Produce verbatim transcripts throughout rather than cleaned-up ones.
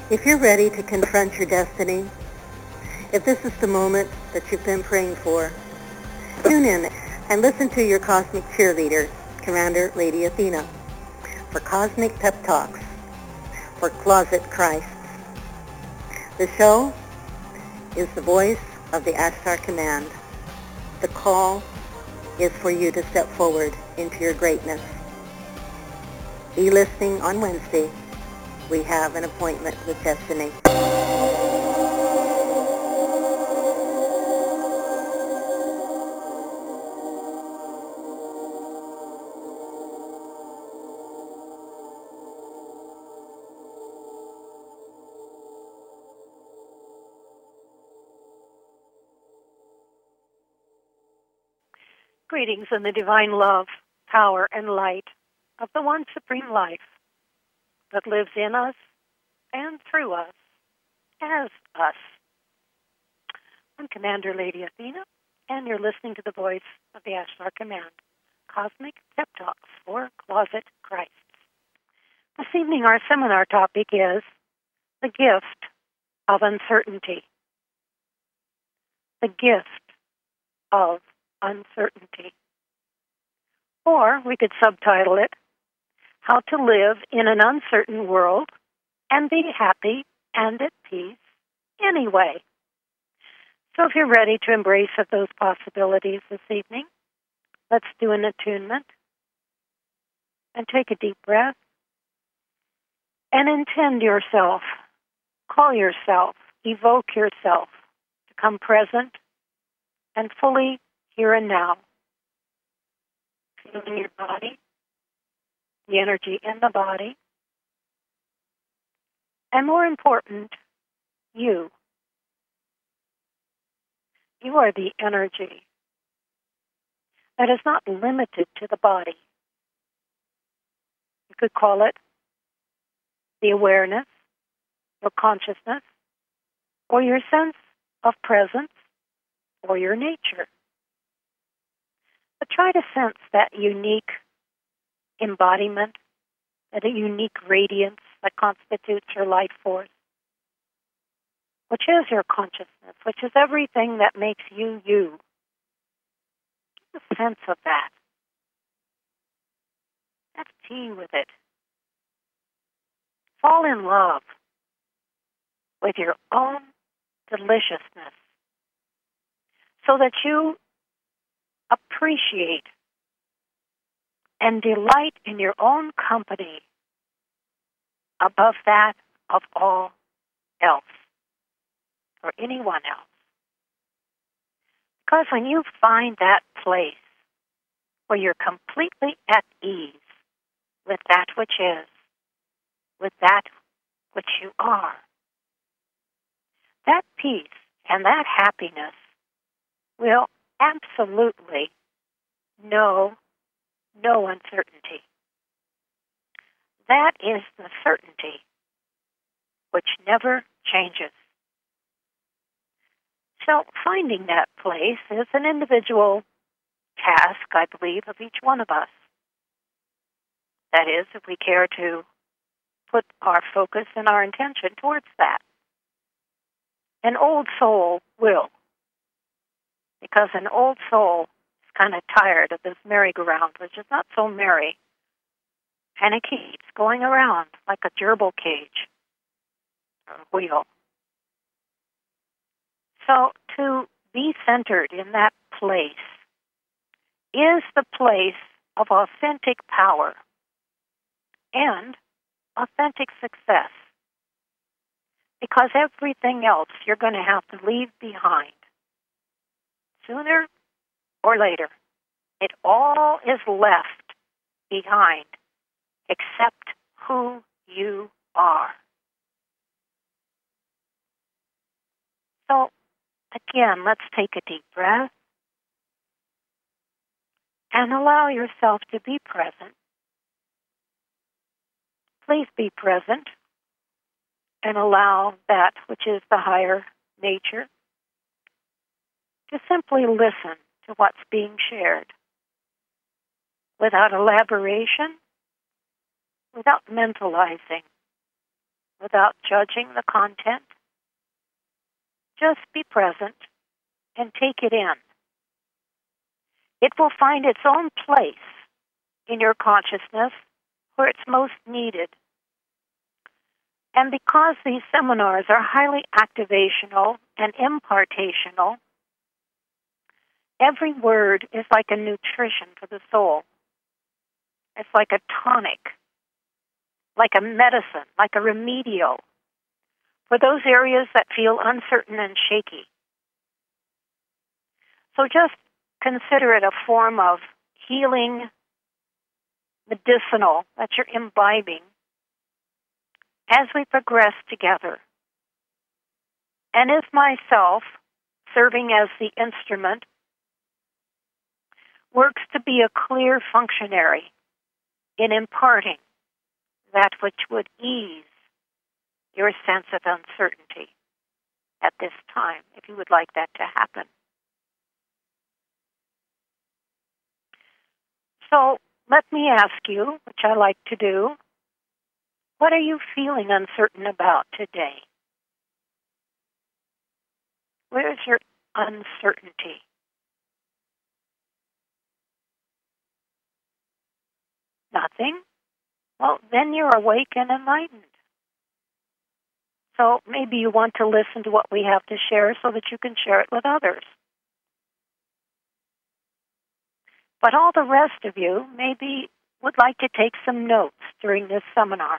If you're ready to confront your destiny, if this is the moment that you've been praying for, tune in and listen to your cosmic cheerleader, Commander Lady Athena, for Cosmic Pep Talks for Closet Christs. The show is the voice of the Ashtar Command. The call is for you to step forward into your greatness. Be listening on Wednesday. We have an appointment with destiny. Greetings in the divine love, power, and light of the one supreme life that lives in us and through us as us. I'm Commander Lady Athena, and you're listening to the voice of the Ashtar Command, Cosmic Pep Talks for Closet Christs. This evening our seminar topic is the gift of uncertainty. The gift of uncertainty. Or we could subtitle it, How to Live in an Uncertain World and Be Happy and at Peace Anyway. So if you're ready to embrace of those possibilities this evening, let's do an attunement and take a deep breath and intend yourself, call yourself, evoke yourself to come present and fully here and now. Feeling your body, the energy in the body, and more important, you. You are the energy that is not limited to the body. You could call it the awareness, your consciousness, or your sense of presence, or your nature. But try to sense that unique embodiment, that a unique radiance that constitutes your life force, which is your consciousness, which is everything that makes you you. Get a sense of that. Have tea with it. Fall in love with your own deliciousness so that you appreciate and delight in your own company above that of all else or anyone else. Because when you find that place where you're completely at ease with that which is, with that which you are, that peace and that happiness will absolutely know no uncertainty. That is the certainty which never changes. So finding that place is an individual task, I believe, of each one of us. That is, if we care to put our focus and our intention towards that. An old soul will. Because an old soul is kind of tired of this merry-go-round, which is not so merry. And it keeps going around like a gerbil cage or a wheel. So to be centered in that place is the place of authentic power and authentic success. Because everything else you're going to have to leave behind. Sooner or later, it all is left behind except who you are. So, again, let's take a deep breath and allow yourself to be present. Please be present and allow that which is the higher nature to simply listen to what's being shared without elaboration, without mentalizing, without judging the content. Just be present and take it in. It will find its own place in your consciousness where it's most needed. And because these seminars are highly activational and impartational, every word is like a nutrition for the soul. It's like a tonic, like a medicine, like a remedial for those areas that feel uncertain and shaky. So just consider it a form of healing medicinal that you're imbibing as we progress together. And as myself, serving as the instrument, works to be a clear functionary in imparting that which would ease your sense of uncertainty at this time, if you would like that to happen. So let me ask you, which I like to do, what are you feeling uncertain about today? Where is your uncertainty? Nothing? Well, then you're awake and enlightened. So maybe you want to listen to what we have to share so that you can share it with others. But all the rest of you maybe would like to take some notes during this seminar.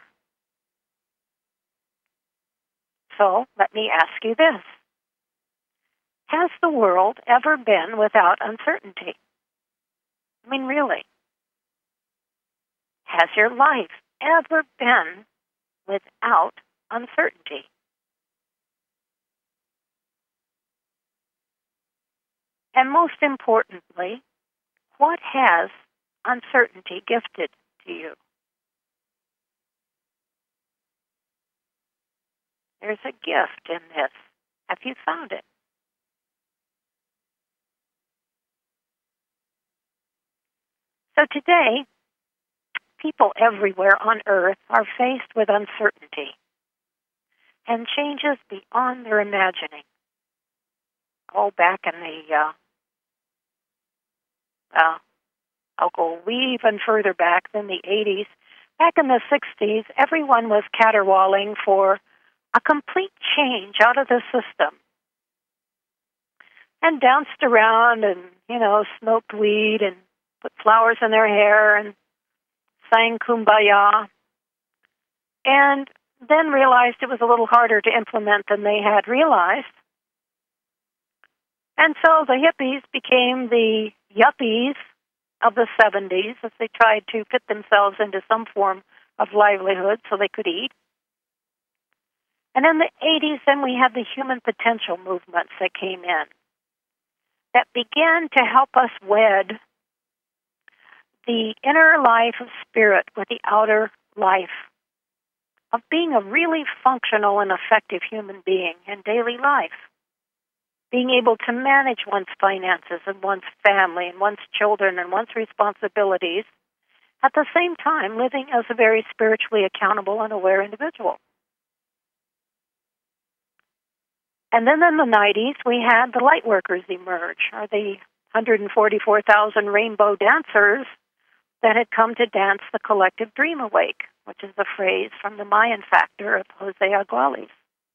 So let me ask you this. Has the world ever been without uncertainty? I mean, really? Has your life ever been without uncertainty? And most importantly, what has uncertainty gifted to you? There's a gift in this. Have you found it? So today, people everywhere on earth are faced with uncertainty and changes beyond their imagining. Oh, back in the, uh, uh, I'll go even further back than the eighties. Back in the sixties, everyone was caterwauling for a complete change out of the system and danced around and, you know, smoked weed and put flowers in their hair and sang Kumbaya, and then realized it was a little harder to implement than they had realized. And so the hippies became the yuppies of the seventies as they tried to fit themselves into some form of livelihood so they could eat. And in the eighties, then we had the human potential movements that came in that began to help us wed the inner life of spirit with the outer life of being a really functional and effective human being in daily life, being able to manage one's finances and one's family and one's children and one's responsibilities, at the same time living as a very spiritually accountable and aware individual. And then in the nineties, we had the light workers emerge, or the one hundred forty-four thousand rainbow dancers that had come to dance the collective dream awake, which is a phrase from the Mayan factor of Jose Aguales.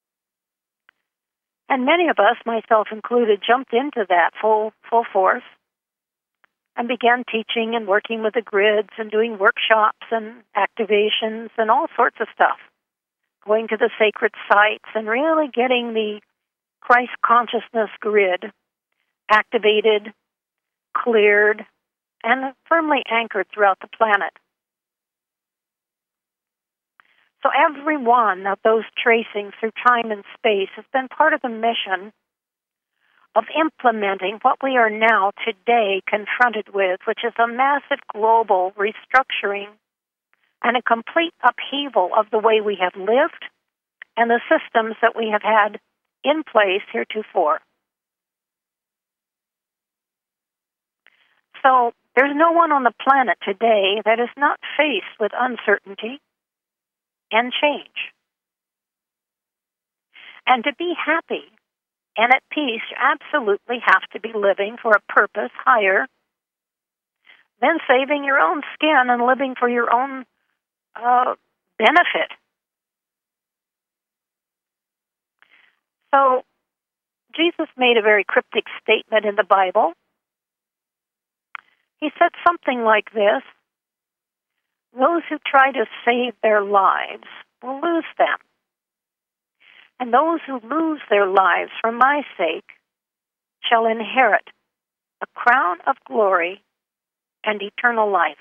And many of us, myself included, jumped into that full full force and began teaching and working with the grids and doing workshops and activations and all sorts of stuff, going to the sacred sites and really getting the Christ consciousness grid activated, cleared, and firmly anchored throughout the planet. So every one of those tracings through time and space has been part of the mission of implementing what we are now today confronted with, which is a massive global restructuring and a complete upheaval of the way we have lived and the systems that we have had in place heretofore. So there's no one on the planet today that is not faced with uncertainty and change. And to be happy and at peace, you absolutely have to be living for a purpose higher than saving your own skin and living for your own uh, benefit. So, Jesus made a very cryptic statement in the Bible. He said something like this: those who try to save their lives will lose them. And those who lose their lives for my sake shall inherit a crown of glory and eternal life.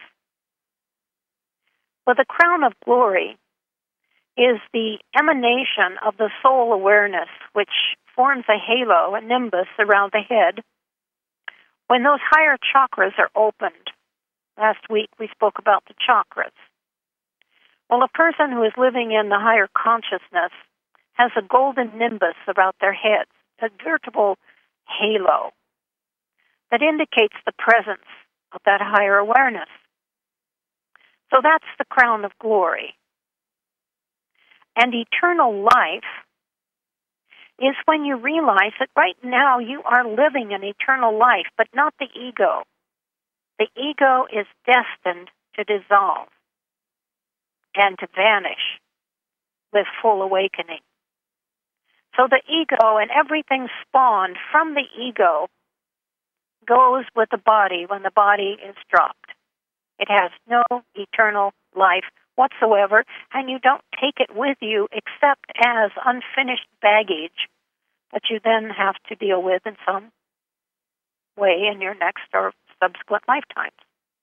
But the crown of glory is the emanation of the soul awareness, which forms a halo, a nimbus around the head, when those higher chakras are opened. Last week we spoke about the chakras. Well, a person who is living in the higher consciousness has a golden nimbus about their heads, a veritable halo that indicates the presence of that higher awareness. So that's the crown of glory. And eternal life is when you realize that right now you are living an eternal life, but not the ego. The ego is destined to dissolve and to vanish with full awakening. So the ego and everything spawned from the ego goes with the body when the body is dropped. It has no eternal life whatsoever, and you don't take it with you except as unfinished baggage that you then have to deal with in some way in your next or subsequent lifetimes.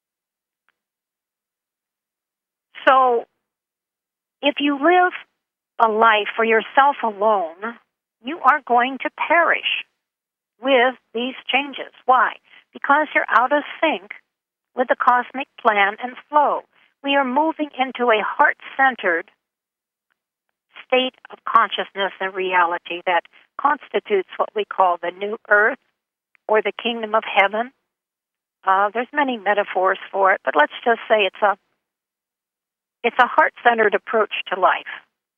So, if you live a life for yourself alone, you are going to perish with these changes. Why? Because you're out of sync with the cosmic plan and flow. We are moving into a heart-centered state of consciousness and reality that constitutes what we call the new earth or the kingdom of heaven. Uh, there's many metaphors for it, but let's just say it's a it's a heart-centered approach to life.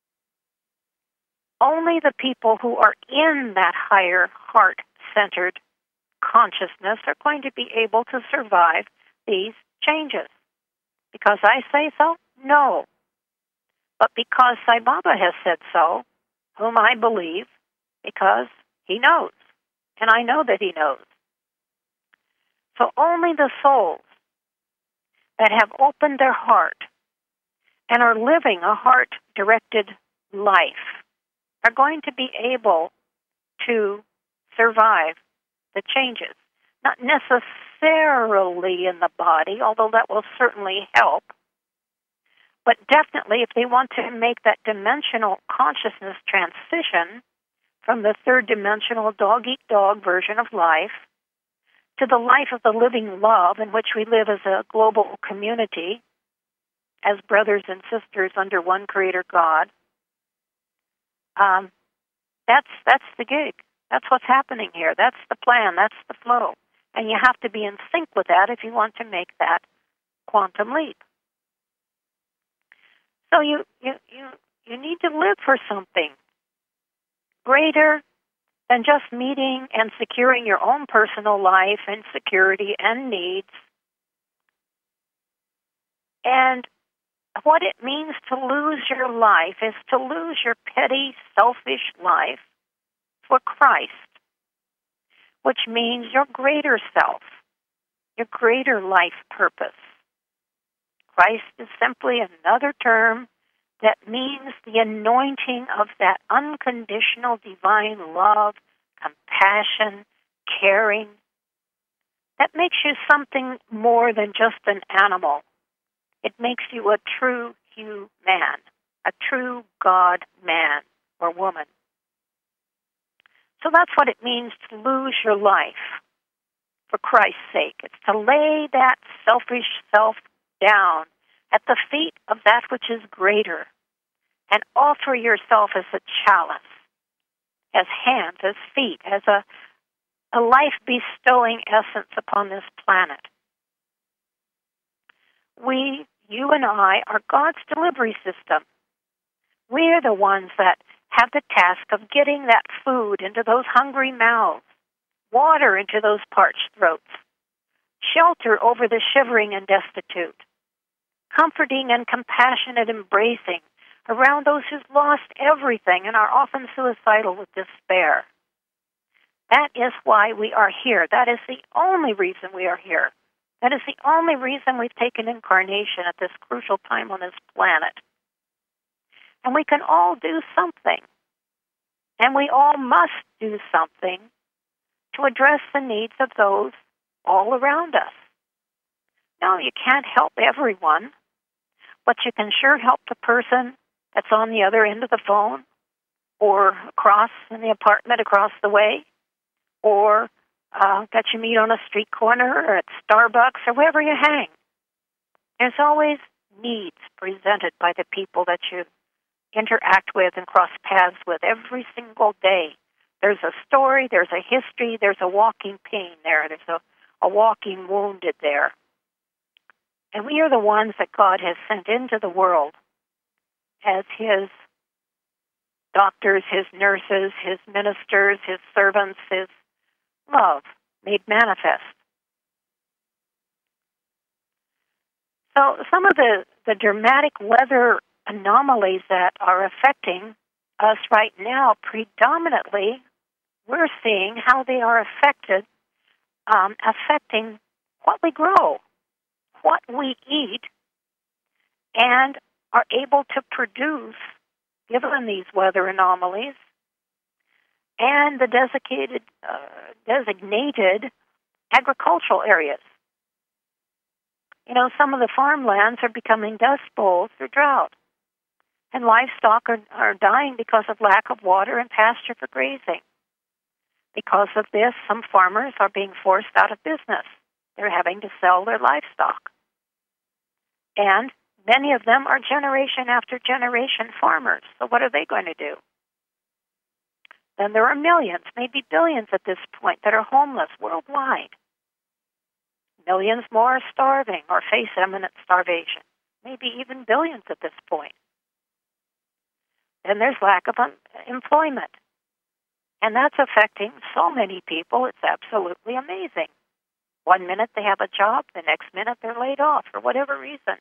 Only the people who are in that higher heart-centered consciousness are going to be able to survive these changes. Because I say so? No. But because Sai Baba has said so, whom I believe, because he knows, and I know that he knows. So only the souls that have opened their heart and are living a heart-directed life are going to be able to survive the changes. Not necessarily in the body, although that will certainly help, but definitely if they want to make that dimensional consciousness transition from the third-dimensional dog-eat-dog version of life to the life of the living love in which we live as a global community, as brothers and sisters under one Creator God, um, that's that's the gig. That's what's happening here. That's the plan. That's the flow. And you have to be in sync with that if you want to make that quantum leap. So you you you, you need to live for something greater than just meeting and securing your own personal life and security and needs. And what it means to lose your life is to lose your petty, selfish life for Christ, which means your greater self, your greater life purpose. Christ is simply another term that means the anointing of that unconditional divine love, compassion, caring, that makes you something more than just an animal. It makes you a true human, a true God man or woman. So that's what it means to lose your life for Christ's sake. It's to lay that selfish self down at the feet of that which is greater and offer yourself as a chalice, as hands, as feet, as a, a life-bestowing essence upon this planet. We, you and I, are God's delivery system. We're the ones that have the task of getting that food into those hungry mouths, water into those parched throats, shelter over the shivering and destitute, comforting and compassionate embracing around those who've lost everything and are often suicidal with despair. That is why we are here. That is the only reason we are here. That is the only reason we've taken incarnation at this crucial time on this planet. And we can all do something. And we all must do something to address the needs of those all around us. No, you can't help everyone, but you can sure help the person that's on the other end of the phone, or across in the apartment across the way, or uh, that you meet on a street corner or at Starbucks or wherever you hang. There's always needs presented by the people that you interact with and cross paths with every single day. There's a story, there's a history, there's a walking pain there, there's a, a walking wounded there. And we are the ones that God has sent into the world as His doctors, His nurses, His ministers, His servants, His love made manifest. So some of the, the dramatic weather anomalies that are affecting us right now, predominantly, we're seeing how they are affected, um, affecting what we grow, what we eat, and are able to produce, given these weather anomalies, and the designated, uh, designated agricultural areas. You know, some of the farmlands are becoming dust bowls through drought, and livestock are, are dying because of lack of water and pasture for grazing. Because of this, some farmers are being forced out of business. They're having to sell their livestock. And many of them are generation after generation farmers. So what are they going to do? Then there are millions, maybe billions at this point, that are homeless worldwide. Millions more are starving or face imminent starvation, maybe even billions at this point. Then there's lack of un- employment. And that's affecting so many people, it's absolutely amazing. One minute they have a job, the next minute they're laid off for whatever reason.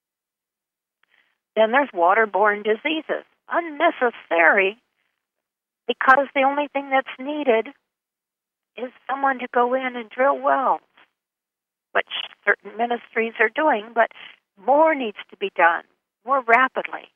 Then there's waterborne diseases, unnecessary, because the only thing that's needed is someone to go in and drill wells, which certain ministries are doing, but more needs to be done, more rapidly.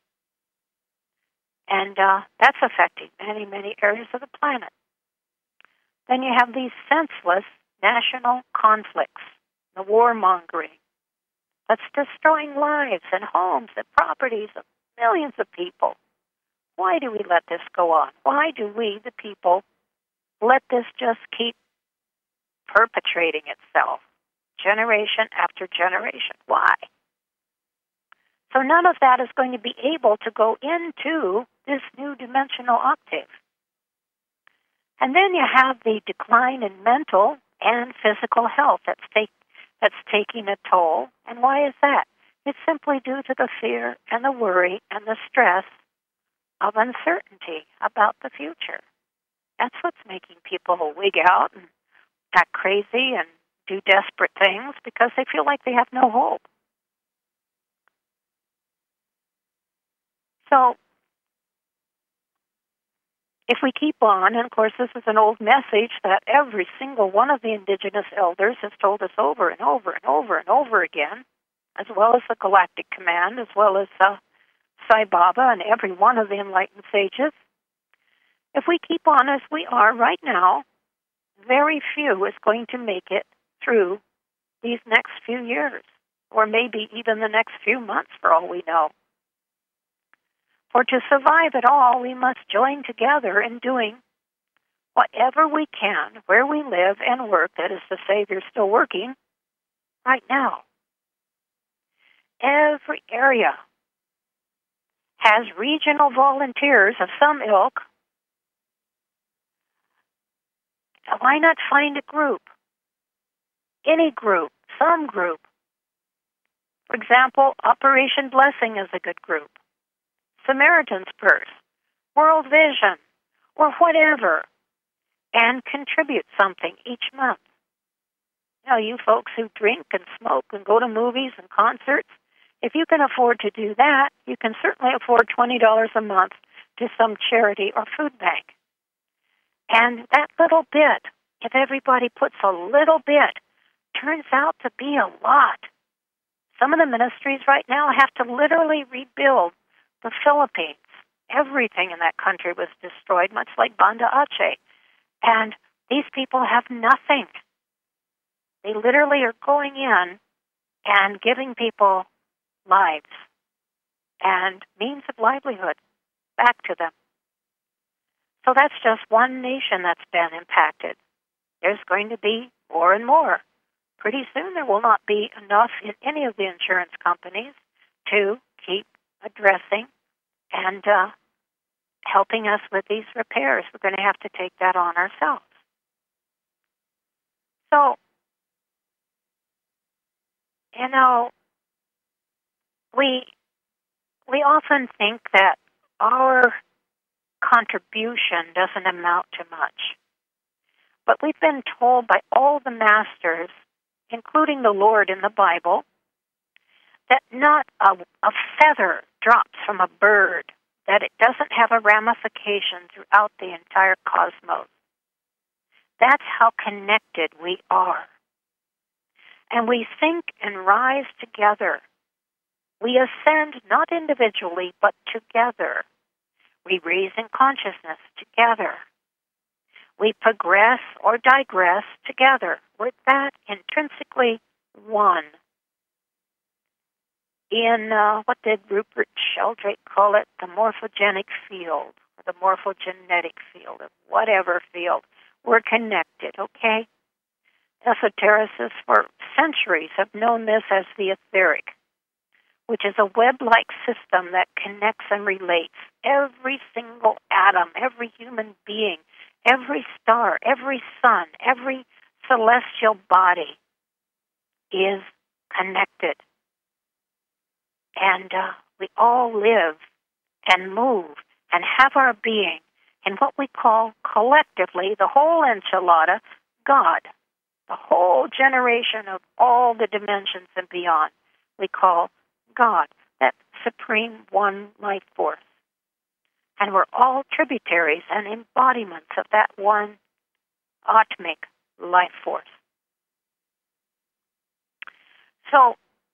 And uh, that's affecting many, many areas of the planet. Then you have these senseless national conflicts, the warmongering, that's destroying lives and homes and properties of millions of people. Why do we let this go on? Why do we, the people, let this just keep perpetrating itself, generation after generation? Why? So none of that is going to be able to go into this new dimensional octave. And then you have the decline in mental and physical health that's, take, that's taking a toll. And why is that? It's simply due to the fear and the worry and the stress of uncertainty about the future. That's what's making people wig out and act crazy and do desperate things because they feel like they have no hope. So, if we keep on, and of course this is an old message that every single one of the indigenous elders has told us over and over and over and over again, as well as the Galactic Command, as well as uh, Sai Baba and every one of the enlightened sages, if we keep on as we are right now, very few is going to make it through these next few years, or maybe even the next few months for all we know. For to survive at all, we must join together in doing whatever we can where we live and work, that is to say, you're still working right now. Every area has regional volunteers of some ilk. Why not find a group? Any group, some group. For example, Operation Blessing is a good group. Samaritan's Purse, World Vision, or whatever, and contribute something each month. You know, you folks who drink and smoke and go to movies and concerts, if you can afford to do that, you can certainly afford twenty dollars a month to some charity or food bank. And that little bit, if everybody puts a little bit, turns out to be a lot. Some of the ministries right now have to literally rebuild the Philippines. Everything in that country was destroyed, much like Banda Aceh. And these people have nothing. They literally are going in and giving people lives and means of livelihood back to them. So that's just one nation that's been impacted. There's going to be more and more. Pretty soon there will not be enough in any of the insurance companies to keep addressing and uh, helping us with these repairs. We're going to have to take that on ourselves. So, you know, we we often think that our contribution doesn't amount to much. But we've been told by all the masters, including the Lord in the Bible, that not a, a feather drops from a bird, that it doesn't have a ramification throughout the entire cosmos. That's how connected we are. And we think and rise together. We ascend not individually, but together. We raise in consciousness together. We progress or digress together. We're that intrinsically one. In, uh, what did Rupert Sheldrake call it? The morphogenic field, or the morphogenetic field, or whatever field. We're connected, okay? Esotericists for centuries have known this as the etheric, which is a web-like system that connects and relates every single atom, every human being, every star, every sun, every celestial body is connected. And uh, we all live and move and have our being in what we call collectively, the whole enchilada, God. The whole generation of all the dimensions and beyond, we call God, that supreme one life force. And we're all tributaries and embodiments of that one atmic life force. So,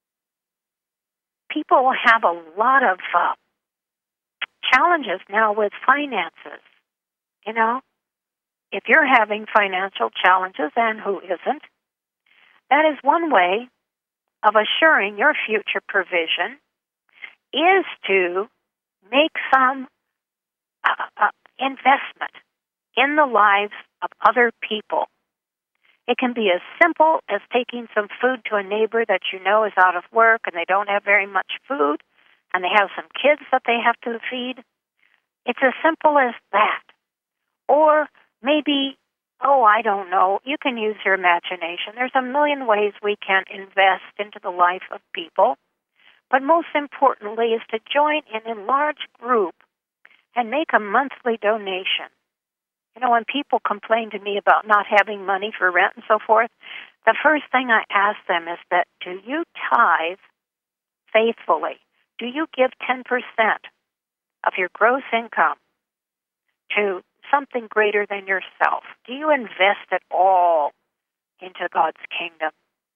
people have a lot of uh, challenges now with finances. You know, if you're having financial challenges, and who isn't, that is one way of assuring your future provision is to make some uh, uh, investment in the lives of other people. It can be as simple as taking some food to a neighbor that you know is out of work and they don't have very much food and they have some kids that they have to feed. It's as simple as that. Or maybe, oh, I don't know, you can use your imagination. There's a million ways we can invest into the life of people. But most importantly is to join in a large group and make a monthly donation. You know, when people complain to me about not having money for rent and so forth, the first thing I ask them is that, do you tithe faithfully? Do you give ten percent of your gross income to something greater than yourself? Do you invest it all into God's kingdom?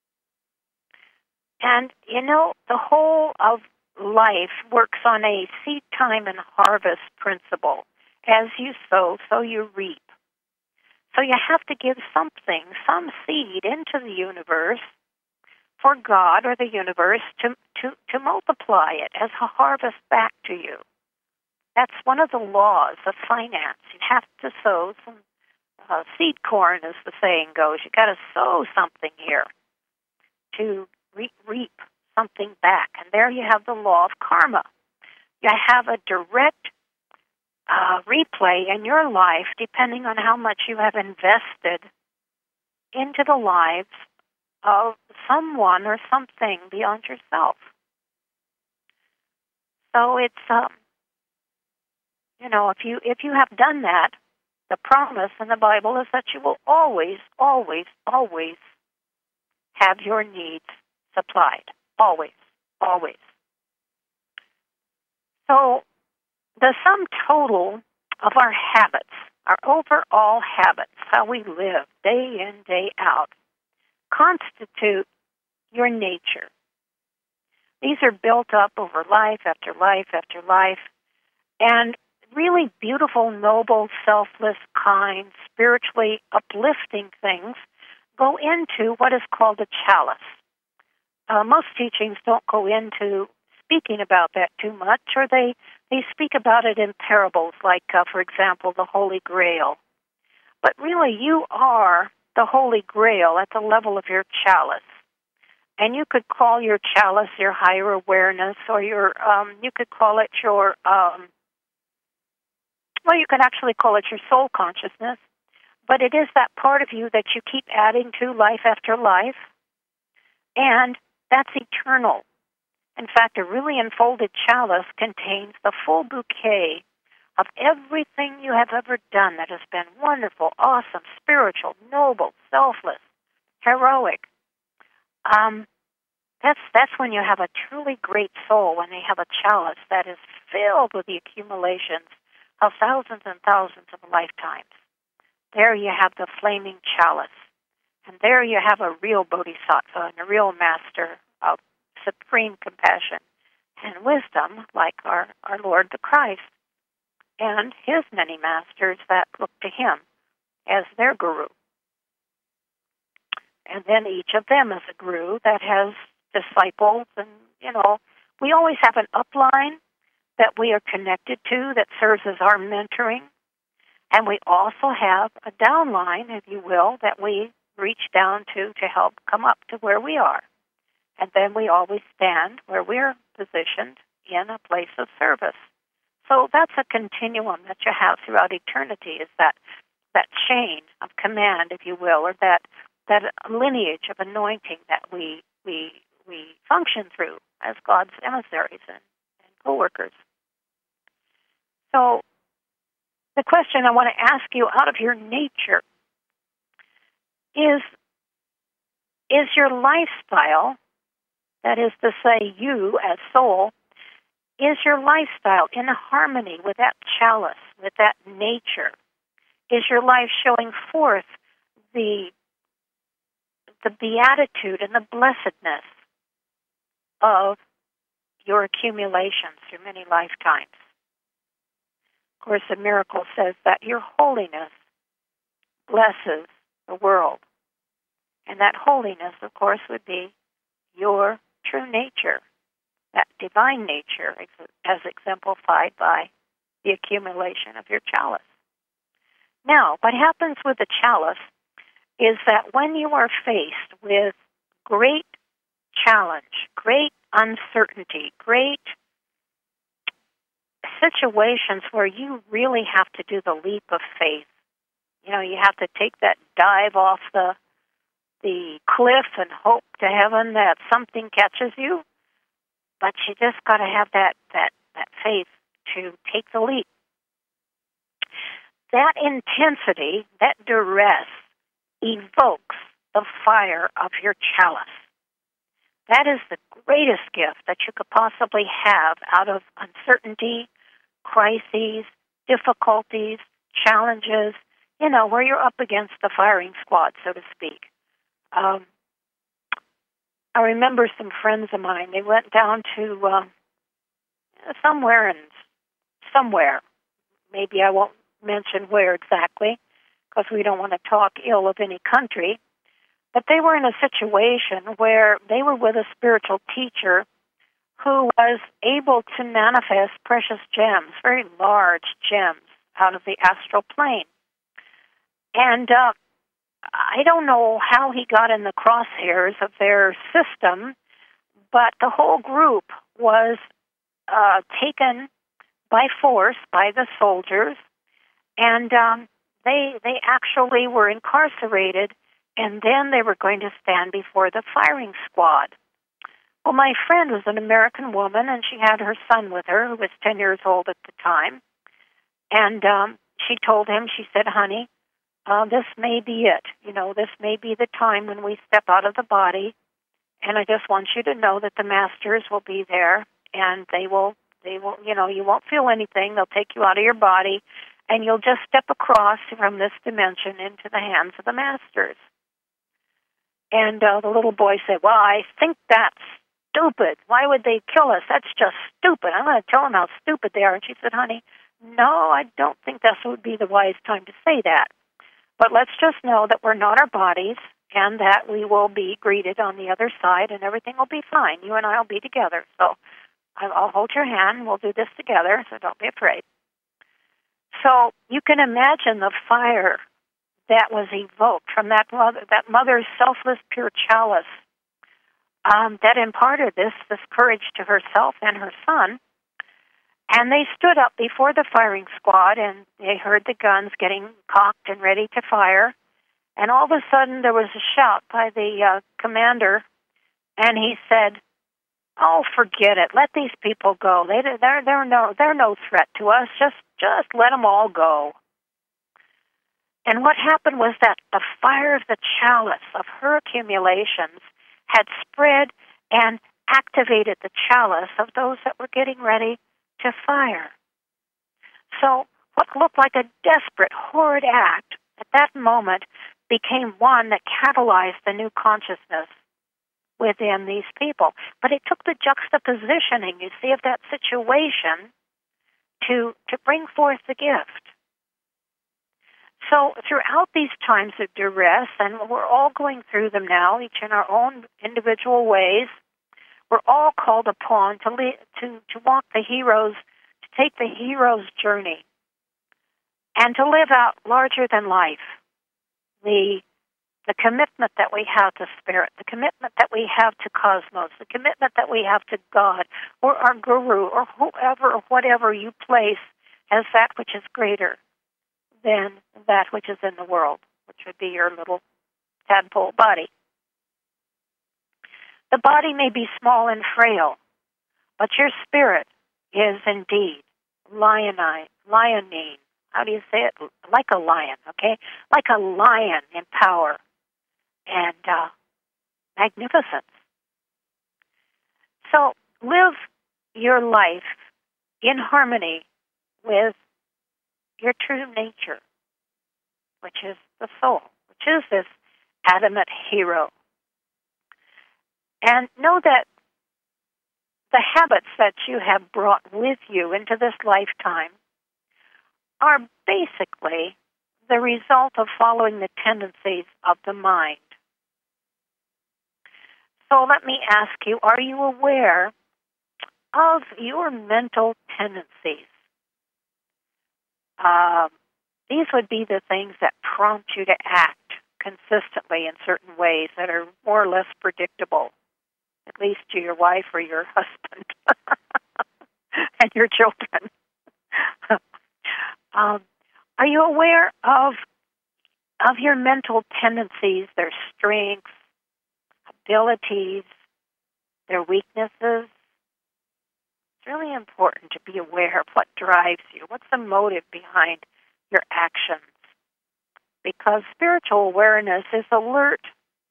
And, you know, the whole of life works on a seed time and harvest principle. As you sow, so you reap. So you have to give something, some seed into the universe for God or the universe to, to, to multiply it as a harvest back to you. That's one of the laws of finance. You have to sow some uh, seed corn, as the saying goes. You got to sow something here to re- reap something back. And there you have the law of karma. You have a direct Uh, replay in your life depending on how much you have invested into the lives of someone or something beyond yourself. So it's um, You know, if you if you have done that, the promise in the Bible is that you will always, always, always have your needs supplied. Always, always. So the sum total of our habits, our overall habits, how we live day in, day out, constitute your nature. These are built up over life after life after life, and really beautiful, noble, selfless, kind, spiritually uplifting things go into what is called a chalice. Uh, most teachings don't go into speaking about that too much, or they, they speak about it in parables, like, uh, for example, the Holy Grail. But really, you are the Holy Grail at the level of your chalice. And you could call your chalice your higher awareness, or your, um, you could call it your, um, well, you could actually call it your soul consciousness. But it is that part of you that you keep adding to life after life, and that's eternal. In fact, a really unfolded chalice contains the full bouquet of everything you have ever done that has been wonderful, awesome, spiritual, noble, selfless, heroic. Um, that's that's when you have a truly great soul, when they have a chalice that is filled with the accumulations of thousands and thousands of lifetimes. There you have the flaming chalice. And there you have a real bodhisattva and a real master of supreme compassion and wisdom, like our, our Lord the Christ and his many masters that look to him as their guru. And then each of them is a guru that has disciples, and, you know, we always have an upline that we are connected to that serves as our mentoring. And we also have a downline, if you will, that we reach down to to help come up to where we are. And then we always stand where we're positioned in a place of service. So that's a continuum that you have throughout eternity, is that that chain of command, if you will, or that that lineage of anointing that we we we function through as God's emissaries and, and co-workers. So the question I want to ask you out of your nature is, is your lifestyle, that is to say you as soul, is your lifestyle in harmony with that chalice, with that nature? Is your life showing forth the the beatitude and the blessedness of your accumulations through many lifetimes? Of course, the miracle says that your holiness blesses the world. And that holiness, of course, would be your true nature, that divine nature, as exemplified by the accumulation of your chalice. Now, what happens with the chalice is that when you are faced with great challenge, great uncertainty, great situations where you really have to do the leap of faith, you know, you have to take that dive off the the cliff and hope to heaven that something catches you, but you just got to have that, that, that faith to take the leap. That intensity, that duress, evokes the fire of your chalice. That is the greatest gift that you could possibly have out of uncertainty, crises, difficulties, challenges, you know, where you're up against the firing squad, so to speak. Um, I remember some friends of mine, they went down to uh, somewhere and somewhere. Maybe I won't mention where exactly, because we don't want to talk ill of any country. But they were in a situation where they were with a spiritual teacher who was able to manifest precious gems, very large gems, out of the astral plane. And uh, I don't know how he got in the crosshairs of their system, but the whole group was uh, taken by force by the soldiers, and um, they they actually were incarcerated, and then they were going to stand before the firing squad. Well, my friend was an American woman, and she had her son with her, who was ten years old at the time. And um, she told him, she said, honey, uh, this may be it. You know, this may be the time when we step out of the body. And I just want you to know that the masters will be there, and they will, they will, you know, you won't feel anything. They'll take you out of your body, and you'll just step across from this dimension into the hands of the masters. And uh, the little boy said, well, I think that's stupid. Why would they kill us? That's just stupid. I'm going to tell them how stupid they are. And she said, honey, no, I don't think that would be the wise time to say that. But let's just know that we're not our bodies, and that we will be greeted on the other side, and everything will be fine. You and I will be together. So I'll hold your hand, and we'll do this together, so don't be afraid. So you can imagine the fire that was evoked from that mother, that mother's selfless, pure chalice um, that imparted this, this courage to herself and her son. And they stood up before the firing squad, and they heard the guns getting cocked and ready to fire. And all of a sudden, there was a shout by the uh, commander, and he said, "Oh, forget it. Let these people go. They, they're, they're no, they're no threat to us. Just, just let them all go." And what happened was that the fire of the chalice of her accumulations had spread and activated the chalice of those that were getting ready to fire. So what looked like a desperate, horrid act at that moment became one that catalyzed the new consciousness within these people. But it took the juxtapositioning, you see, of that situation to, to bring forth the gift. So throughout these times of duress, and we're all going through them now, each in our own individual ways, we're all called upon to lead, to, to walk the heroes, to take the hero's journey, and to live out larger than life. The the commitment that we have to Spirit, the commitment that we have to Cosmos, the commitment that we have to God, or our Guru, or whoever or whatever you place as that which is greater than that which is in the world, which would be your little tadpole body. The body may be small and frail, but your spirit is indeed lionine, lionine. How do you say it? Like a lion, okay? Like a lion in power and uh, magnificence. So live your life in harmony with your true nature, which is the soul, which is this adamant hero. And know that the habits that you have brought with you into this lifetime are basically the result of following the tendencies of the mind. So let me ask you, are you aware of your mental tendencies? Um, these would be the things that prompt you to act consistently in certain ways that are more or less predictable, at least to your wife or your husband and your children. um, are you aware of of your mental tendencies, their strengths, abilities, their weaknesses? It's really important to be aware of what drives you. What's the motive behind your actions? Because spiritual awareness is alert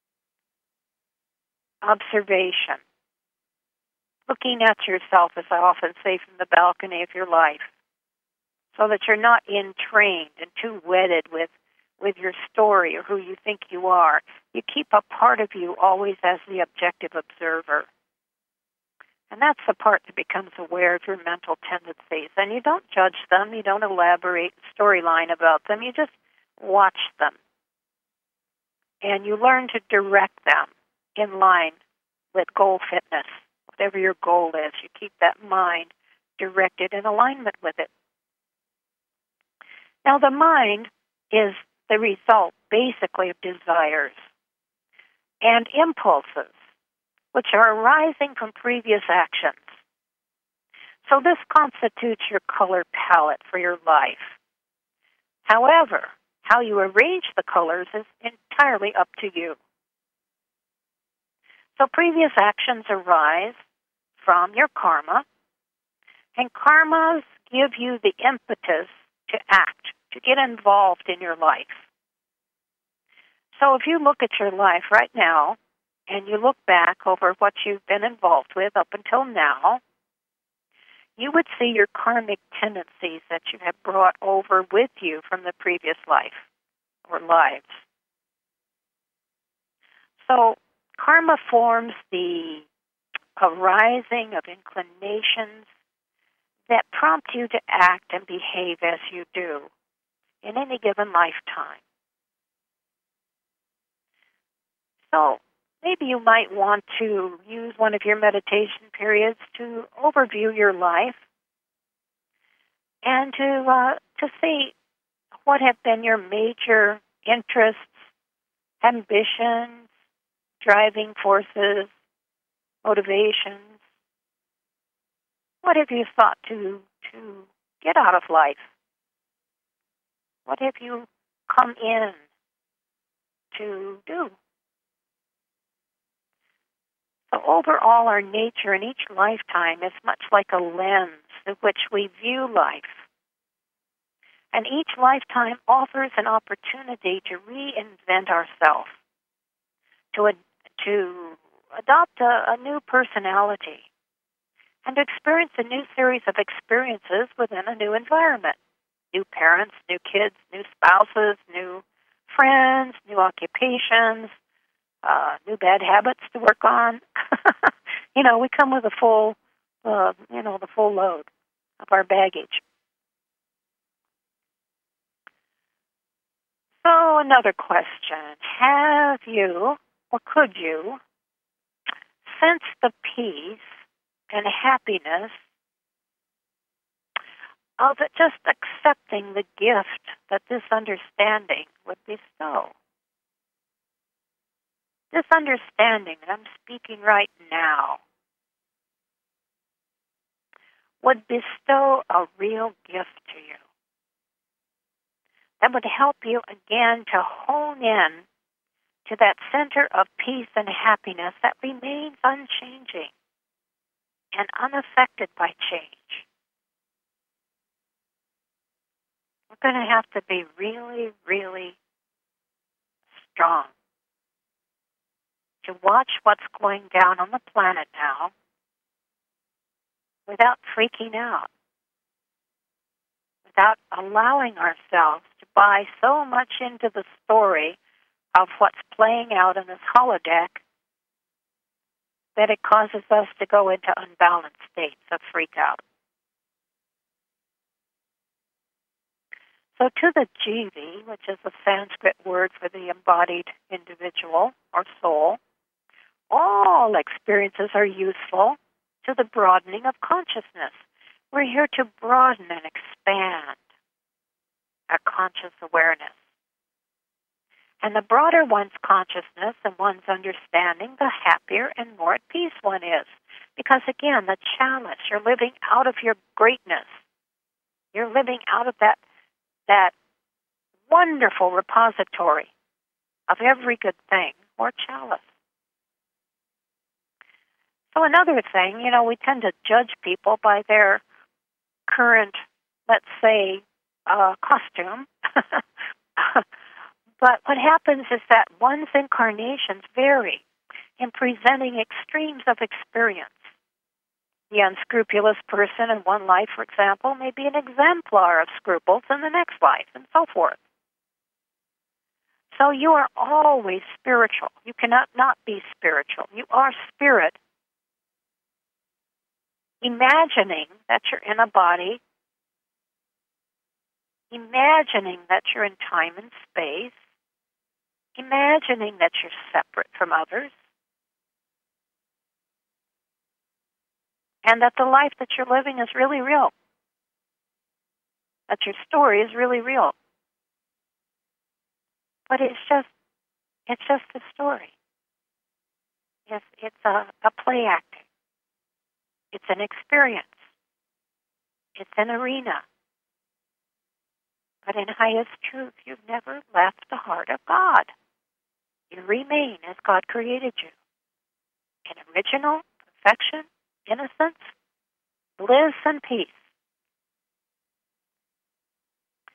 observation, looking at yourself, as I often say, from the balcony of your life, so that you're not entrained and too wedded with, with your story or who you think you are. You keep a part of you always as the objective observer. And that's the part that becomes aware of your mental tendencies. And you don't judge them, you don't elaborate a storyline about them, you just watch them. And you learn to direct them in line with goal fitness. Whatever your goal is, you keep that mind directed in alignment with it. Now, the mind is the result, basically, of desires and impulses, which are arising from previous actions. So this constitutes your color palette for your life. However, how you arrange the colors is entirely up to you. So previous actions arise from your karma, and karmas give you the impetus to act, to get involved in your life. So if you look at your life right now, and you look back over what you've been involved with up until now, you would see your karmic tendencies that you have brought over with you from the previous life or lives. So karma forms the arising of inclinations that prompt you to act and behave as you do in any given lifetime. So maybe you might want to use one of your meditation periods to overview your life and to uh, to see what have been your major interests, ambitions, driving forces, motivations. What have you thought to to get out of life? What have you come in to do? So overall, our nature in each lifetime is much like a lens through which we view life. And each lifetime offers an opportunity to reinvent ourselves, to, ad- to adopt a, a new personality, and to experience a new series of experiences within a new environment. New parents, new kids, new spouses, new friends, new occupations, Uh, new bad habits to work on. You know, we come with a full, uh, you know, the full load of our baggage. So another question. Have you, or could you, sense the peace and happiness of it just accepting the gift that this understanding would bestow? This understanding that I'm speaking right now would bestow a real gift to you that would help you again to hone in to that center of peace and happiness that remains unchanging and unaffected by change. We're going to have to be really, really strong to watch what's going down on the planet now without freaking out, without allowing ourselves to buy so much into the story of what's playing out in this holodeck that it causes us to go into unbalanced states of freak out. So to the jiva, which is a Sanskrit word for the embodied individual or soul, all experiences are useful to the broadening of consciousness. We're here to broaden and expand our conscious awareness. And the broader one's consciousness and one's understanding, the happier and more at peace one is. Because again, the chalice, you're living out of your greatness. You're living out of that, that wonderful repository of every good thing, or chalice. So another thing, you know, we tend to judge people by their current, let's say, uh, costume. But what happens is that one's incarnations vary in presenting extremes of experience. The unscrupulous person in one life, for example, may be an exemplar of scruples in the next life, and so forth. So you are always spiritual. You cannot not be spiritual. You are spirit, imagining that you're in a body, imagining that you're in time and space, imagining that you're separate from others, and that the life that you're living is really real, that your story is really real. But it's just, it's just a story. It's, it's a, a play acting. It's an experience. It's an arena. But in highest truth, you've never left the heart of God. You remain as God created you, in original perfection, innocence, bliss, and peace.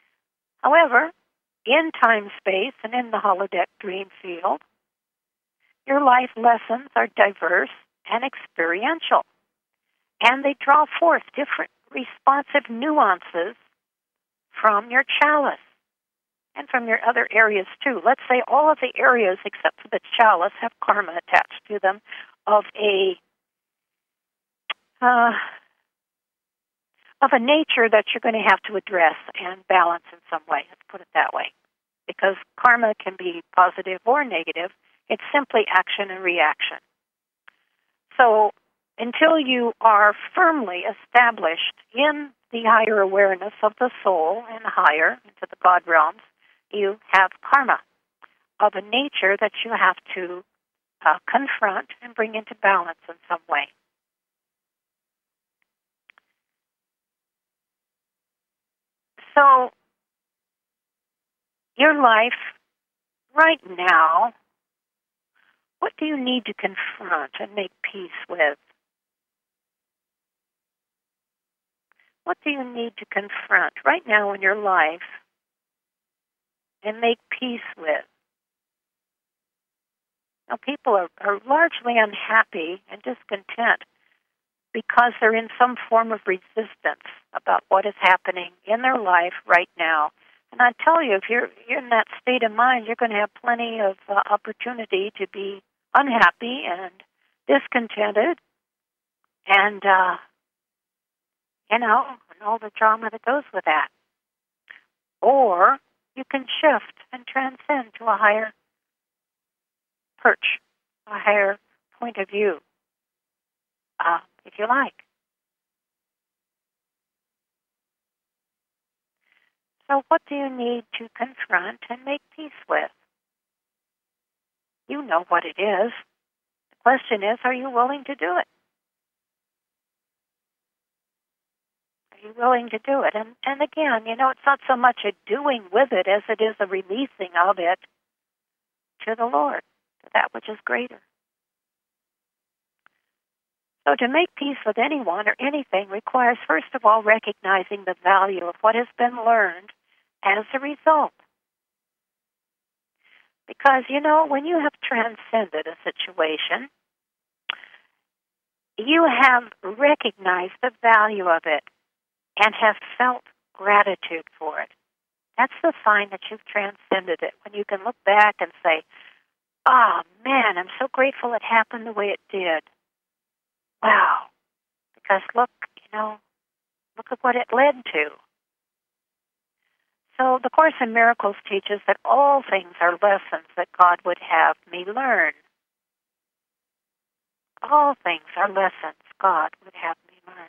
However, in time-space and in the holodeck dream field, your life lessons are diverse and experiential, and they draw forth different responsive nuances from your chalice and from your other areas too. Let's say all of the areas except for the chalice have karma attached to them of a uh, of a nature that you're going to have to address and balance in some way. Let's put it that way. Because karma can be positive or negative. It's simply action and reaction. So until you are firmly established in the higher awareness of the soul and higher into the God realms, you have karma of a nature that you have to uh, confront and bring into balance in some way. So your life right now, what do you need to confront and make peace with? What do you need to confront right now in your life and make peace with? Now, people are, are largely unhappy and discontent because they're in some form of resistance about what is happening in their life right now. And I tell you, if you're, you're in that state of mind, you're going to have plenty of uh, opportunity to be unhappy and discontented and, uh, you know, and all the drama that goes with that. Or you can shift and transcend to a higher perch, a higher point of view, uh, if you like. So what do you need to confront and make peace with? You know what it is. The question is, are you willing to do it? Are you willing to do it? And, and again, you know, it's not so much a doing with it as it is a releasing of it to the Lord, to that which is greater. So to make peace with anyone or anything requires, first of all, recognizing the value of what has been learned as a result. Because, you know, when you have transcended a situation, you have recognized the value of it and have felt gratitude for it. That's the sign that you've transcended it, when you can look back and say, oh, man, I'm so grateful it happened the way it did. Wow. Because look, you know, look at what it led to. So the Course in Miracles teaches that all things are lessons that God would have me learn. All things are lessons God would have me learn.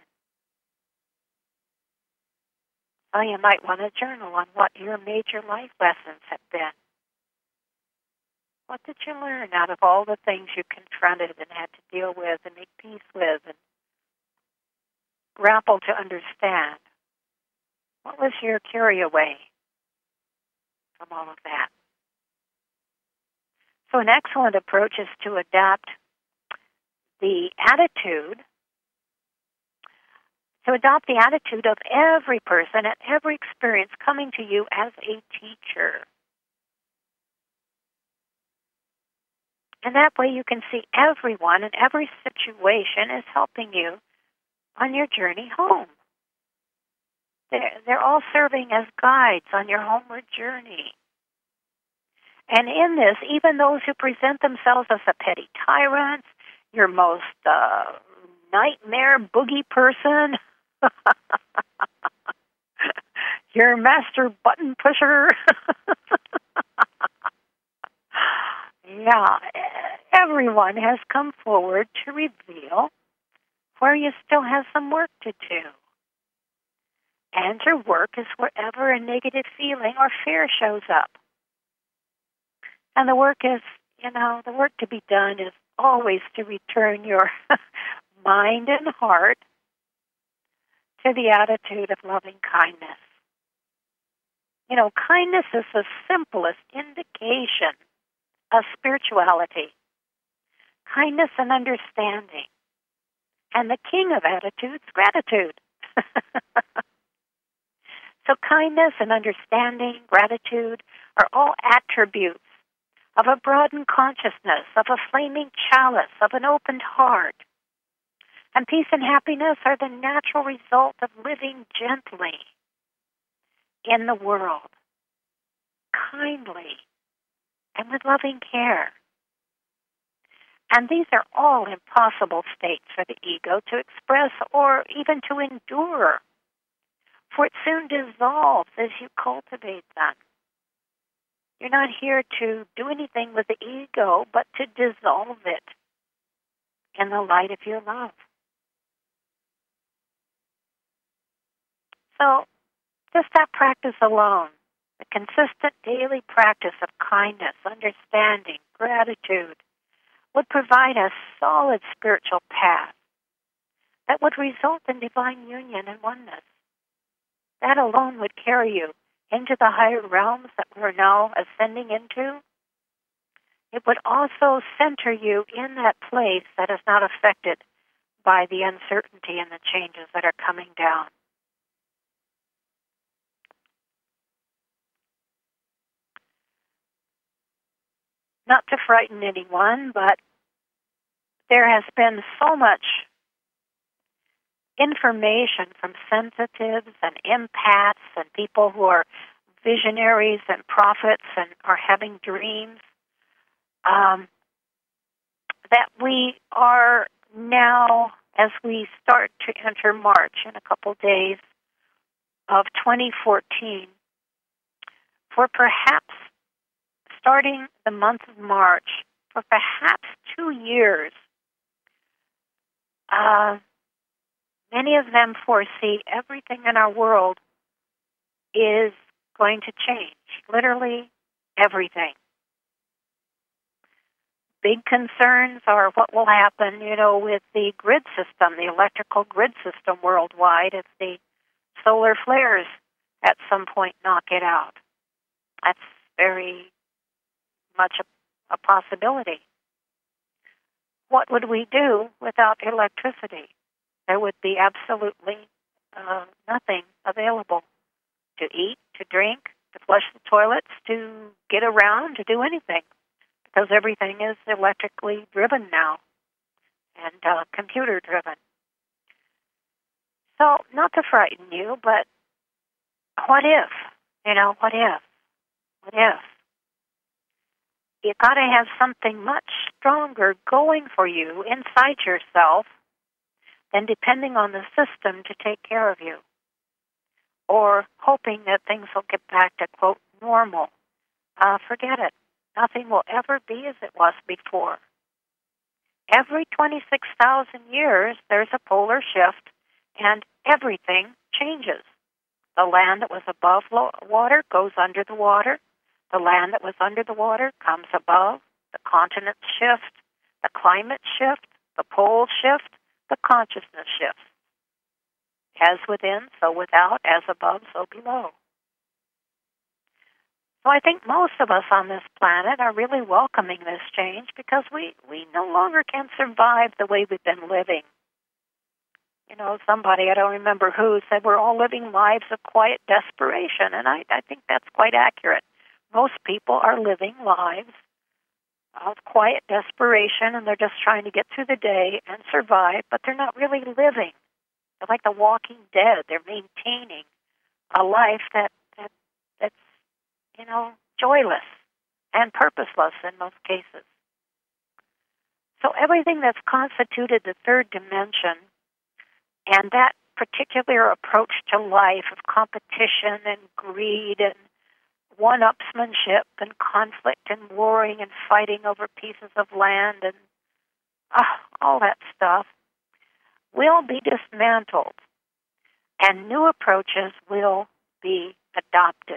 So you might want to journal on what your major life lessons have been. What did you learn out of all the things you confronted and had to deal with and make peace with and grapple to understand? What was your carry away from all of that? So an excellent approach is to adapt the attitude, to adopt the attitude of every person and every experience coming to you as a teacher. And that way you can see everyone and every situation is helping you on your journey home. They're, they're all serving as guides on your homeward journey. And in this, even those who present themselves as the petty tyrants, your most uh, nightmare boogie person, your master button pusher, yeah, everyone has come forward to reveal where you still have some work to do. And your work is wherever a negative feeling or fear shows up. And the work is, you know, the work to be done is always to return your mind and heart to the attitude of loving kindness. You know, kindness is the simplest indication of spirituality. Kindness and understanding. And the king of attitudes, gratitude. So kindness and understanding, gratitude, are all attributes of a broadened consciousness, of a flaming chalice, of an opened heart. And peace and happiness are the natural result of living gently in the world, kindly, and with loving care. And these are all impossible states for the ego to express or even to endure, for it soon dissolves as you cultivate them. You're not here to do anything with the ego, but to dissolve it in the light of your love. So, just that practice alone, the consistent daily practice of kindness, understanding, gratitude, would provide a solid spiritual path that would result in divine union and oneness. That alone would carry you into the higher realms that we're now ascending into. It would also center you in that place that is not affected by the uncertainty and the changes that are coming down. Not to frighten anyone, but there has been so much information from sensitives and empaths and people who are visionaries and prophets and are having dreams um, that we are now, as we start to enter March in a couple days of twenty fourteen, for perhaps starting the month of March, for perhaps two years, uh, many of them foresee everything in our world is going to change, literally everything. Big concerns are what will happen, you know, with the grid system, the electrical grid system worldwide if the solar flares at some point knock it out. That's very much a, a possibility. What would we do without electricity? There would be absolutely uh, nothing available to eat, to drink, to flush the toilets, to get around, to do anything, because everything is electrically driven now and uh, computer driven. So, not to frighten you, but what if? You know, what if? What if? You've got to have something much stronger going for you inside yourself than depending on the system to take care of you, or hoping that things will get back to, quote, normal. Uh, forget it. Nothing will ever be as it was before. Every twenty-six thousand years, there's a polar shift, and everything changes. The land that was above water goes under the water. The land that was under the water comes above. The continents shift. The climate shift. The poles shift. The consciousness shifts. As within, so without, as above, so below. So I think most of us on this planet are really welcoming this change because we, we no longer can survive the way we've been living. You know, somebody, I don't remember who, said we're all living lives of quiet desperation, and I, I think that's quite accurate. Most people are living lives of quiet desperation, and they're just trying to get through the day and survive, but they're not really living. They're like the walking dead. They're maintaining a life that, that that's, you know, joyless and purposeless in most cases. So everything that's constituted the third dimension and that particular approach to life of competition and greed and one-upsmanship and conflict and warring and fighting over pieces of land and uh, all that stuff will be dismantled, and new approaches will be adopted.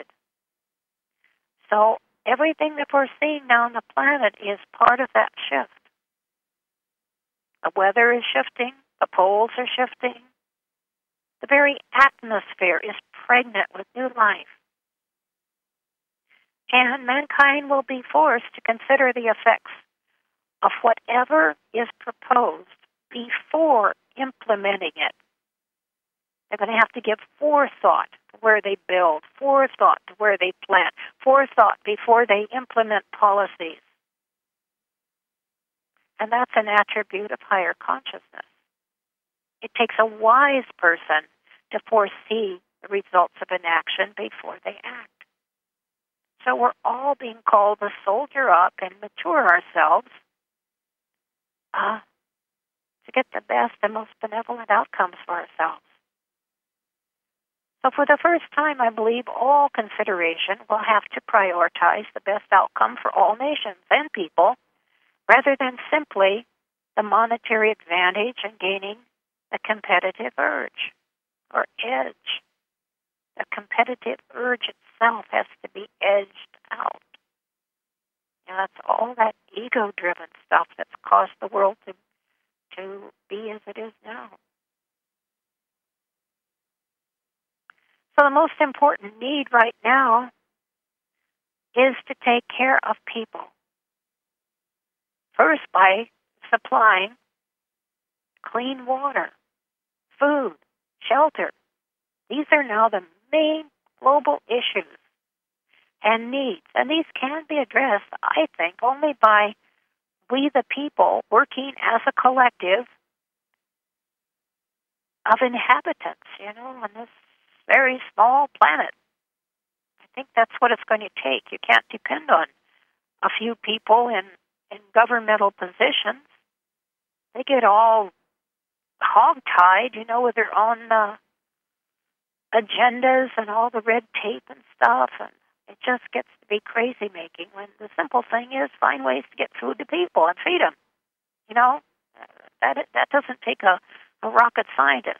So everything that we're seeing now on the planet is part of that shift. The weather is shifting, the poles are shifting, the very atmosphere is pregnant with new life. And mankind will be forced to consider the effects of whatever is proposed before implementing it. They're going to have to give forethought to where they build, forethought to where they plant, forethought before they implement policies. And that's an attribute of higher consciousness. It takes a wise person to foresee the results of an action before they act. So we're all being called to soldier up and mature ourselves uh, to get the best and most benevolent outcomes for ourselves. So for the first time, I believe all consideration will have to prioritize the best outcome for all nations and people, rather than simply the monetary advantage and gaining the competitive urge or edge. The competitive urge itself has to be edged out. And that's all that ego-driven stuff that's caused the world to, to be as it is now. So the most important need right now is to take care of people. First, by supplying clean water, food, shelter. These are now the main global issues and needs. And these can be addressed, I think, only by we the people working as a collective of inhabitants, you know, on this very small planet. I think that's what it's going to take. You can't depend on a few people in, in governmental positions. They get all hog-tied, you know, with their own uh, agendas and all the red tape and stuff, and it just gets to be crazy-making when the simple thing is find ways to get food to people and feed them. You know, that that doesn't take a, a rocket scientist.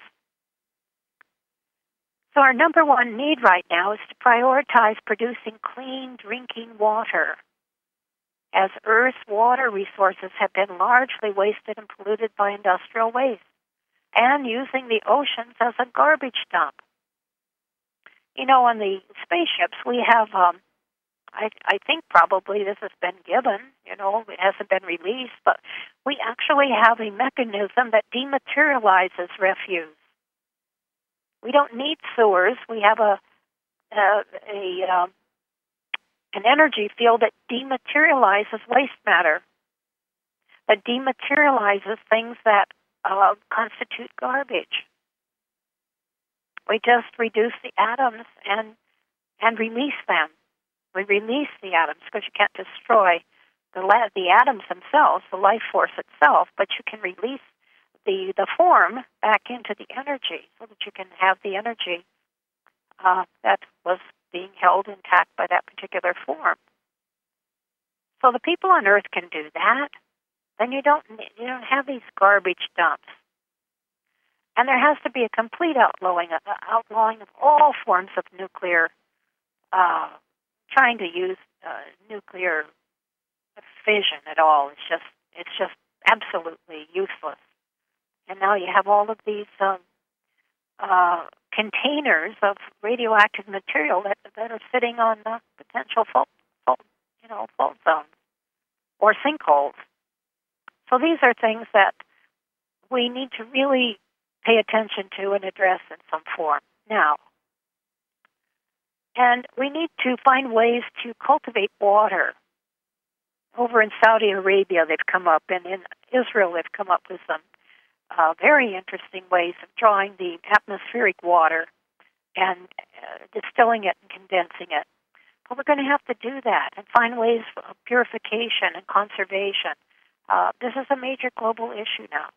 So our number one need right now is to prioritize producing clean drinking water, as Earth's water resources have been largely wasted and polluted by industrial waste, and using the oceans as a garbage dump. You know, on the spaceships, we have, um, I, I think probably this has been given, you know, it hasn't been released, but we actually have a mechanism that dematerializes refuse. We don't need sewers. We have a, a, a um, an energy field that dematerializes waste matter, that dematerializes things that uh, constitute garbage. We just reduce the atoms and and release them. We release the atoms because you can't destroy the la- the atoms themselves, the life force itself, but you can release the the form back into the energy so that you can have the energy uh, that was being held intact by that particular form. So the people on Earth can do that. Then you don't you don't have these garbage dumps. And there has to be a complete outlawing, uh, outlawing of all forms of nuclear, uh, trying to use uh, nuclear fission at all. It's just, it's just absolutely useless. And now you have all of these um, uh, containers of radioactive material that that are sitting on the potential fault, fault, you know, fault zones or sinkholes. So these are things that we need to really pay attention to and address in some form now. And we need to find ways to cultivate water. Over in Saudi Arabia, they've come up, and in Israel, they've come up with some uh, very interesting ways of drawing the atmospheric water and uh, distilling it and condensing it. But we're going to have to do that and find ways of purification and conservation. Uh, this is a major global issue now.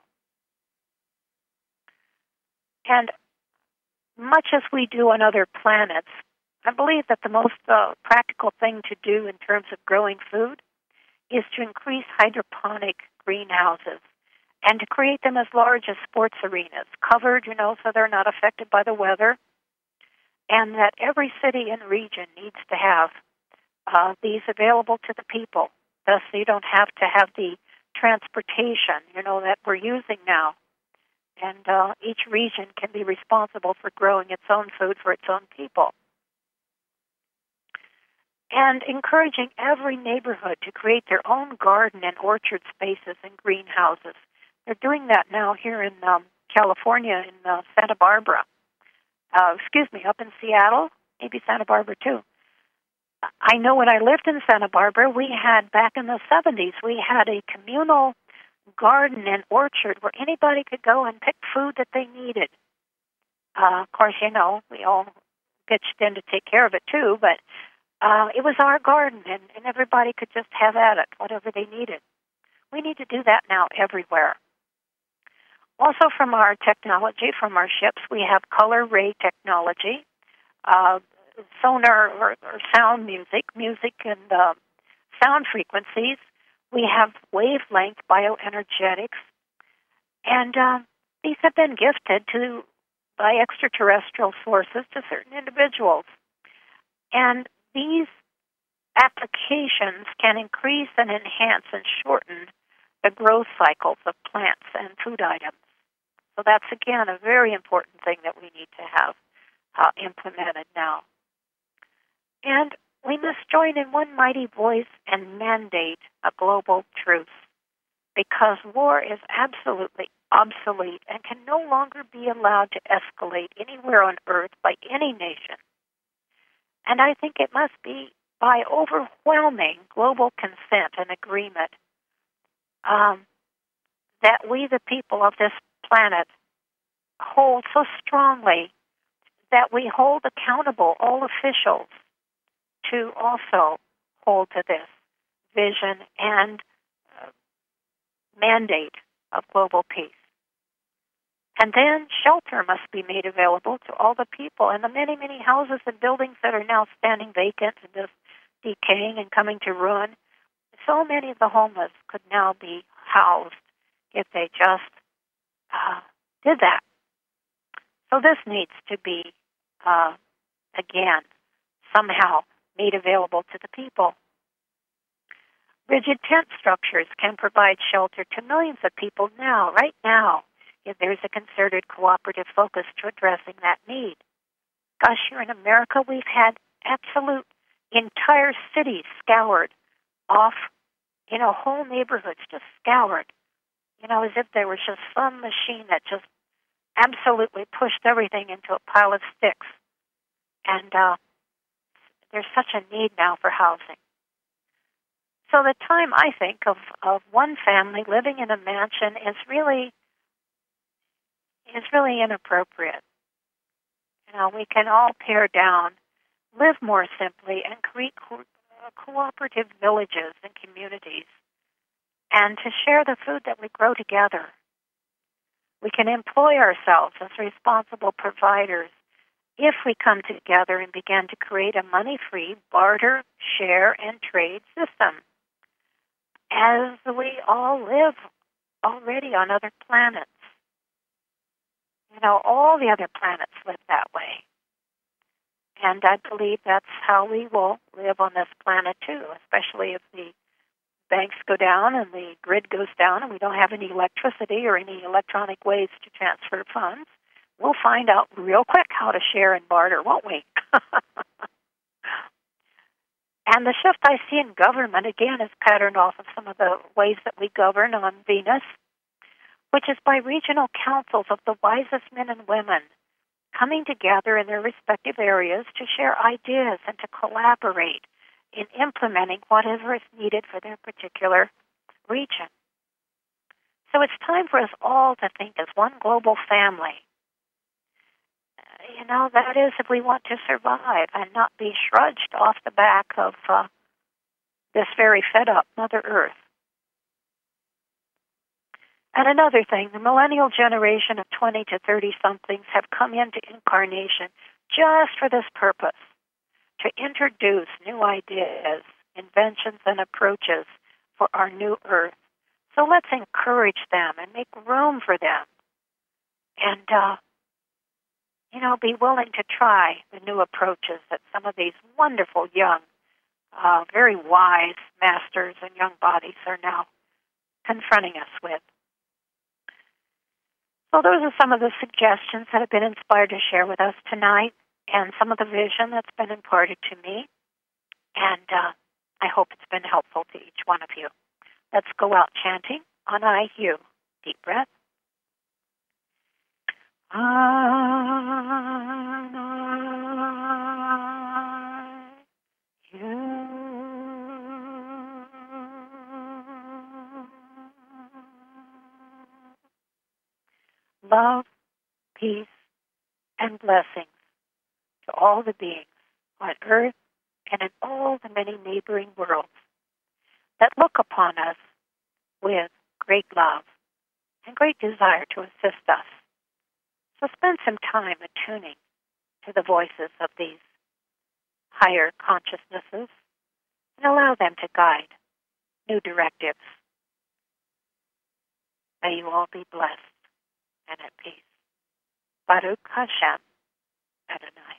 And much as we do on other planets, I believe that the most uh, practical thing to do in terms of growing food is to increase hydroponic greenhouses and to create them as large as sports arenas, covered, you know, so they're not affected by the weather, and that every city and region needs to have uh, these available to the people. Thus, you don't have to have the transportation, you know, that we're using now. And uh, each region can be responsible for growing its own food for its own people. And encouraging every neighborhood to create their own garden and orchard spaces and greenhouses. They're doing that now here in um, California, in uh, Santa Barbara. uh, excuse me, up in Seattle, maybe Santa Barbara too. I know when I lived in Santa Barbara, we had, back in the seventies, we had a communal garden and orchard where anybody could go and pick food that they needed. Uh, of course, you know, we all pitched in to take care of it too, but uh, it was our garden, and, and everybody could just have at it, whatever they needed. We need to do that now everywhere. Also, from our technology, from our ships, we have color ray technology, uh, sonar or, or sound music, music and uh, sound frequencies. We have wavelength bioenergetics, and uh, these have been gifted to by extraterrestrial sources to certain individuals. And these applications can increase and enhance and shorten the growth cycles of plants and food items. So that's, again, a very important thing that we need to have uh, implemented now. And we must join in one mighty voice and mandate a global truce, because war is absolutely obsolete and can no longer be allowed to escalate anywhere on Earth by any nation. And I think it must be by overwhelming global consent and agreement um, that we, the people of this planet, hold so strongly that we hold accountable all officials to also hold to this vision and uh, mandate of global peace. And then shelter must be made available to all the people, and the many, many houses and buildings that are now standing vacant and just decaying and coming to ruin. So many of the homeless could now be housed if they just uh, did that. So this needs to be, uh, again, somehow made available to the people. Rigid tent structures can provide shelter to millions of people now, right now, if there's a concerted cooperative focus to addressing that need. Gosh, here in America, we've had absolute entire cities scoured off, you know, whole neighborhoods just scoured, you know, as if there was just some machine that just absolutely pushed everything into a pile of sticks. And uh, there's such a need now for housing. So the time, I think, of, of one family living in a mansion is really is really inappropriate. You know, we can all pare down, live more simply, and create co- cooperative villages and communities, and to share the food that we grow together. We can employ ourselves as responsible providers if we come together and begin to create a money-free barter, share, and trade system, as we all live already on other planets. You know, all the other planets live that way. And I believe that's how we will live on this planet too, especially if the banks go down and the grid goes down and we don't have any electricity or any electronic ways to transfer funds. We'll find out real quick how to share and barter, won't we? And the shift I see in government, again, is patterned off of some of the ways that we govern on Venus, which is by regional councils of the wisest men and women coming together in their respective areas to share ideas and to collaborate in implementing whatever is needed for their particular region. So it's time for us all to think as one global family. You know, that is if we want to survive and not be shrudged off the back of uh, this very fed-up Mother Earth. And another thing, the millennial generation of twenty to thirty-somethings have come into incarnation just for this purpose, to introduce new ideas, inventions, and approaches for our new Earth. So let's encourage them and make room for them. And, uh, you know, be willing to try the new approaches that some of these wonderful young, uh, very wise masters and young bodies are now confronting us with. So those are some of the suggestions that have been inspired to share with us tonight, and some of the vision that's been imparted to me. And uh, I hope it's been helpful to each one of you. Let's go out chanting on I U. Deep breath. Ah. love, peace, and blessings to all the beings on earth and in all the many neighboring worlds that look upon us with great love and great desire to assist us. So spend some time attuning to the voices of these higher consciousnesses and allow them to guide new directives. May you all be blessed and at peace. Baruch Hashem Adonai.